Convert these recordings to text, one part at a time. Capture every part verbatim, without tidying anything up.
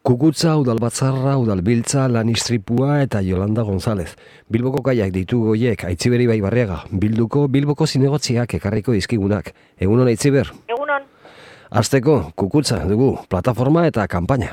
Kukutza, Udalbatzarra, Udalbiltza, Lanistripua eta Yolanda González. Bilboko kaiak ditu goiek, Aitziberi bai barriaga. Bilduko, Bilboko zinegotziak ekarriko dizkigunak. Egunon, Aitziber? Egunon. Azteko, Kukutza dugu, plataforma eta kanpaina.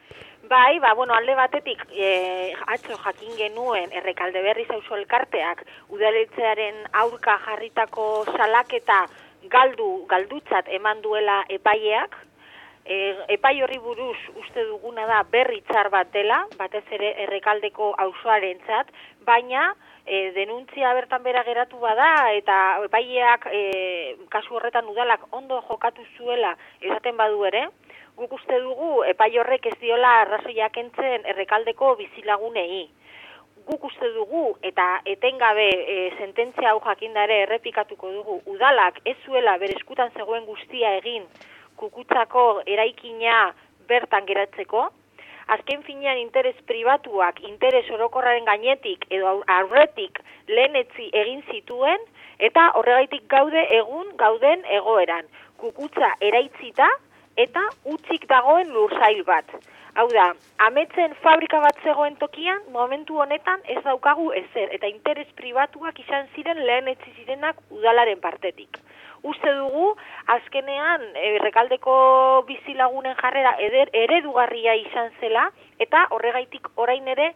Bai, ba, bueno, alde batetik, e, atzo jakin genuen Errekalde Berriz auzo elkarteak udaletxearen aurka jarritako salaketa galdu, galdutzat eman duela epaileak. E, epai horri buruz uste duguna da berri txar bat dela, batez ere Errekaldeko auzoarentzat, baina e, denuntzia bertan bera geratu bada eta epaileak e, kasu horretan udalak ondo jokatu zuela esaten badu ere, guk uste dugu epai horrek ez diola arrazoia kentzen Errekaldeko bizilagunei. Guk uste dugu eta etengabe e, sententzia hau jakindare errepikatuko dugu, udalak ez zuela bere eskutan zegoen guztia egin Kukutzako eraikina bertan geratzeko, azken finean interes pribatuak, interes orokorraren gainetik edo aurretik lehenetzi egin zituen, eta horregaitik gaude egun gauden egoeran. Kukutza eraitzita eta utzik dagoen lursail bat. Hau da, ametzen fabrika bat zegoen tokian, momentu honetan ez daukagu ezer, eta interes pribatuak izan ziren lehenetzi zirenak udalaren partetik. Uste dugu, azkenean, Errekaldeko bizilagunen jarrera eder, eredugarria izan zela, eta horregaitik orain ere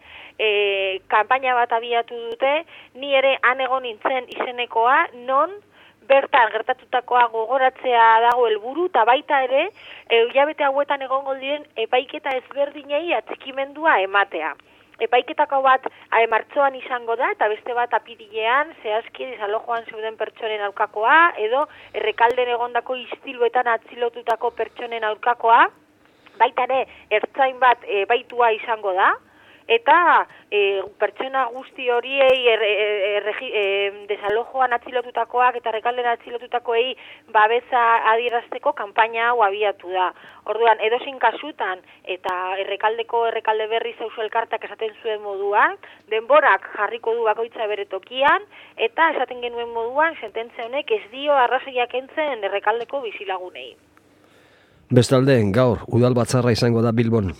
e, kanpaina bat abiatu dute, ni ere han egon nintzen izenekoa, non bertan gertatutakoa gogoratzea dago helburu, eta baita ere, hilabete hauetan egongo diren epaiketa ezberdinei atxikimendua ematea. Epaiketako bat martxoan izango da, eta beste bat apirilean, zehazki desalojoan zeuden pertsonen aurkakoa, edo Errekalden egondako istiluetan atzilotutako pertsonen aurkakoa, baita ere, ertzain bat epaitua izango da, eta e, pertsona guzti horiei er, er, er, er, desalojoan atzilotutakoak eta Errekalden atzilotutakoei babesa adierazteko kanpaina hau abiatu da. Orduan, edozein kasutan eta Errekaldeko Errekalde Berriz auzo elkarteak esaten zuen moduan, denborak jarriko du bakoitza bere tokian, eta esaten genuen moduan, sententzia honek ez dio arrazoia kentzen Errekaldeko bizilagunei. Bestalde, gaur, Udalbatzarra izango da Bilbon.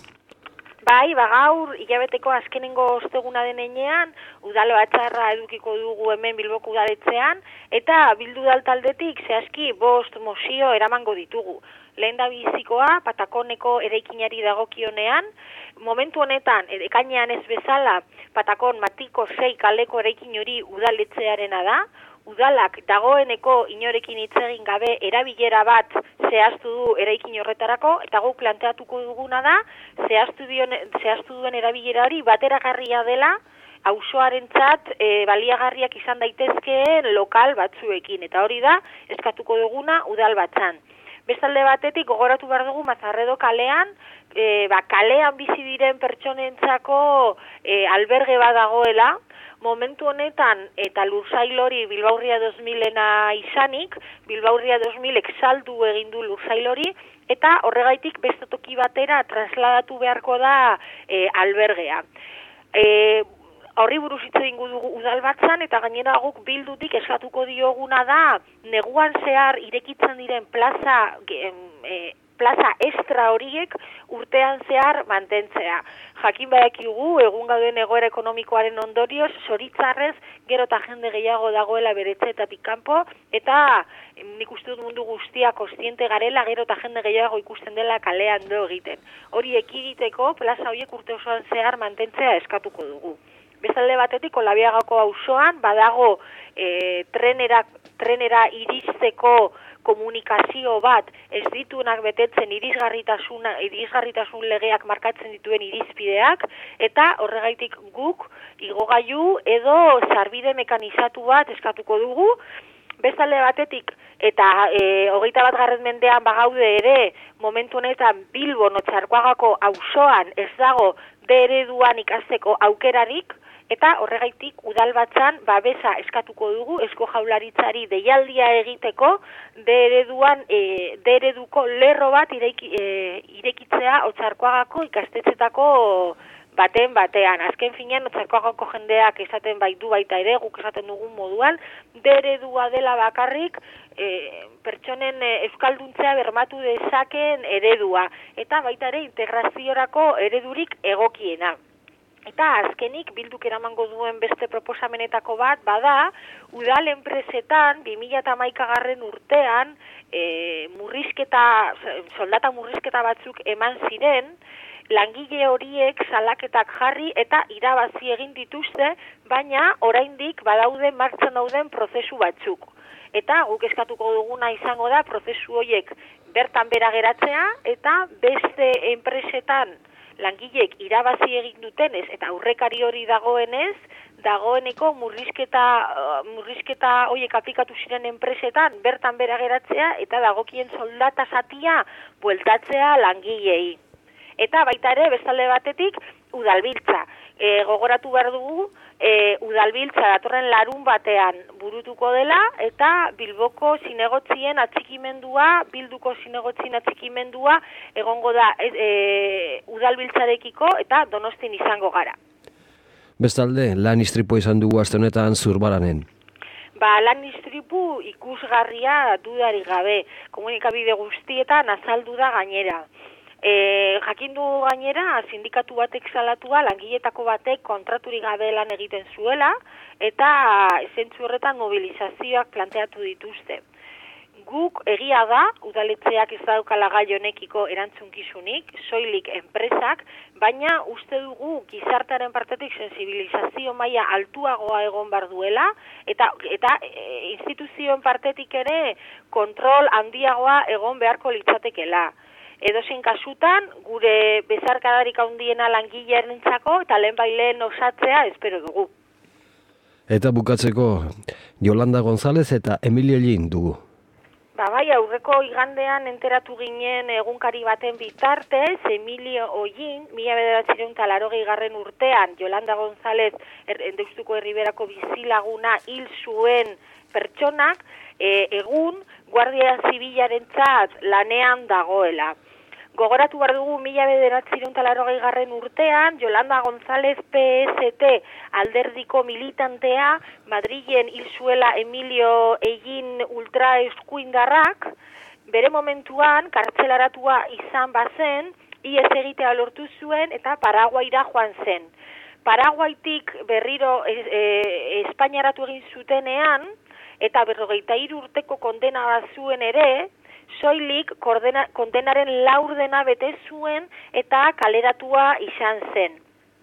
Bai, ba gaur, hilabeteko azkenengo osteguna den heinean, Udalbatzarra edukiko dugu hemen Bilboko udaletxean, eta Bildu Udal taldetik zehazki bost mozio eramango ditugu. Lehen da bizikoa, Patakoneko eraikinari dagokionean, momentu honetan, ekainean ez bezala, Patakon Matiko sei kaleko eraikin hori udaletxearena da, udalak dagoeneko inorekin hitz egin gabe erabilera bat zehaztu du eraikin horretarako, eta guk planteatuko duguna da, zehaztu, dion, zehaztu duen erabilera hori bateragarria dela, auzoarentzat e, baliagarriak izan daitezkeen lokal batzuekin, eta hori da, eskatuko duguna Udalbatzan. Bestalde batetik, gogoratu behar dugu Mazarredo kalean, e, ba, kalean bizi diren pertsonentzako e, alberge bat dagoela, momentu honetan, eta lursail hori Bilbaurria dos milena izanik, Bilbaurria dos milek saldu egin du lursail hori, eta horregaitik beste toki batera trasladatu beharko da e, albergea. E, Horri buruz hitz egingo dugu Udalbatzan, eta gainera guk Bildutik eskatuko dioguna da, neguan zehar irekitzen diren plaza, e, plaza extra horiek urtean zehar mantentzea. Jakin badakigu, egun gauden egoera ekonomikoaren ondorioz, zoritzarrez, gero eta jende gehiago dagoela beretxeetatik kanpo, eta nik uste dut mundu guztia kontziente garela, gero eta jende gehiago ikusten dela kalean do egiten. Hori ekiditeko, plaza horiek urte osoan zehar mantentzea eskatuko dugu. Bestalde batetik, Olabiagako auzoan badago e, trenera, trenera iristeko komunikazio bat ez dituenak betetzen irisgarritasun, irisgarritasun legeak markatzen dituen irizpideak, eta horregaitik guk igogailu edo sarbide mekanizatu bat eskatuko dugu. Bestalde batetik, eta e, hogeita bat garren mendean bagaude ere, momentu honetan Bilbon Otxarkoagako auzoan ez dago D ereduan ikasteko aukerarik, eta horregaitik Udalbatzan babesa eskatuko dugu Eusko Jaurlaritzari deialdia egiteko D ereduan e, D ereduko lerro bat ireiki, e, irekitzea Otxarkoagako ikastetxetako baten batean. Azken finean, Otxarkoagako jendeak esaten baitu baita ere, guk esaten dugun moduan, deredua dela bakarrik, e, pertsonen e, euskalduntzea bermatu dezaken eredua, eta baita ere integraziorako eredurik egokiena. Eta azkenik, Bilduk eramango duen beste proposamenetako bat, bada, udal enpresetan, bi mila hamaikagarren urtean, e, murrizketa, soldata murrizketa batzuk eman ziren, langile horiek salaketak jarri eta irabazi egin dituzte, baina oraindik badaude martxan dauden prozesu batzuk. Eta guk eskatuko duguna izango da prozesu horiek bertan bera geratzea eta beste enpresetan langileek irabazi egin dutenez eta aurrekari hori dagoenez, dagoeneko murrizketa murrizketa horiek aplikatu ziren enpresetan bertan bera geratzea eta dagokien soldata zatia bueltatzea langileei. Eta baita ere, bestalde batetik, udalbiltza. E, gogoratu behar dugu, e, udalbiltza datorren larun batean burutuko dela, eta Bilboko zinegotzien atxikimendua, Bilduko zinegotzien atxikimendua, egongo da e, e, udalbiltzarekiko eta Donostin izango gara. Bestalde, lan istripua izan dugu aste honetan Zurbaranen. Ba, lan istripu ikusgarria dudarik gabe, komunikabide guztietan azaldu da gainera. E, jakindu gainera, sindikatu batek salatua, langiletako batek kontraturik gabe lan egiten zuela, eta zentzu horretan mobilizazioak planteatu dituzte. Guk egia da, udaletxeak ez daukala gai honekiko erantzunkizunik, soilik enpresak, baina uste dugu gizartearen partetik sensibilizazio maila altuagoa egon bar duela, eta, eta e, instituzioen partetik ere kontrol handiagoa egon beharko litzatekela. Edozein kasutan, gure bezarkadarik handiena langilearentzako eta lehen baileen osatzea espero dugu. Eta bukatzeko, Yolanda González eta Emilio Lin dugu. Ba bai, aurreko igandean enteratu ginen egunkari baten bitartez, Emilio Ollin, mila bederatziehun eta laurogeigarren urtean, Yolanda González er, Deustuko Herriberako bizilaguna hil zuen pertsonak, e, egun Guardia Zibilarentzat lanean dagoela. Gogoratu behar dugu mila bederatziehun eta laurogeigarren urtean, Yolanda González P S T alderdiko militantea, Madrilen hil zuela Emilio Egin ultraeskuindarrak, bere momentuan kartzelaratua izan bazen, ihes egitea lortu zuen eta Paraguaira joan zen. Paraguaitik berriro e, e, Espainiaratu egin zutenean, eta berrogeita hiru urteko kondena bat zuen ere, soilik kordena, kondenaren laurdena bete zuen eta kaleratua izan zen.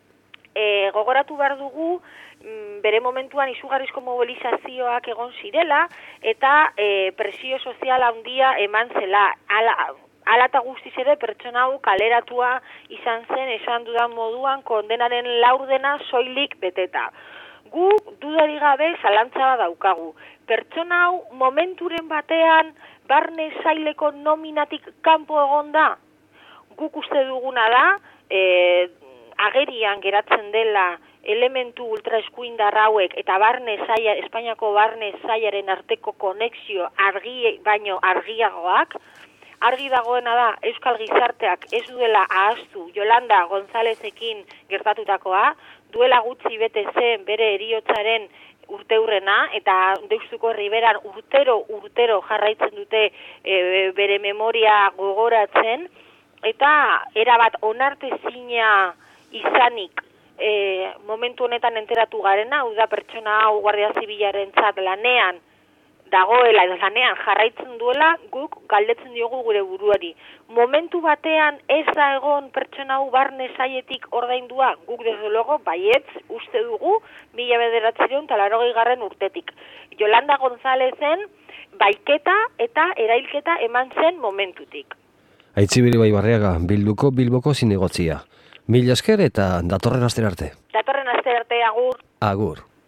E, gogoratu behar dugu, bere momentuan izugarrizko mobilizazioak egon zirela eta e, presio sozial handia eman zela. Ala, ala eta guztiz ere pertsona hau kaleratua izan zen, esan dudan moduan kondenaren laurdena soilik beteta. Gu dudari gabe zalantza daukagu. Pertsona hau momenturen batean barne saileko nominatik kanpo egon da. Guk uste duguna da, e, agerian geratzen dela elementu ultraeskuindar hauek eta barne saia, Espainiako barne sailaren arteko konexio argi baino argiagoak, argi dagoena da Euskal Gizarteak ez duela ahaztu Yolanda Gonzálezekin gertatutakoa, duela gutxi bete zen bere heriotzaren urteurrena, eta Deustuko Herriberan urtero urtero jarraitzen dute e, bere memoria gogoratzen, eta erabat onartezina izanik e, momentu honetan enteratu garena, hau da pertsona hau Guardia Zibilarentzat lanean dagoela edo lanean jarraitzen duela, guk galdetzen diogu gure buruari. Momentu batean ez da egon pertsona hau barne saietik ordaindua, guk desde luego baietz uste dugu mila bederatziehun eta laurogeigarren urtetik. Yolanda Gonzálezen baiketa eta erailketa eman zen momentutik. Aitzibiri Baibarriaga, Bilduko Bilboko zinegotzia. Mila esker eta datorren astera arte. Datorren astera arte, agur. Agur.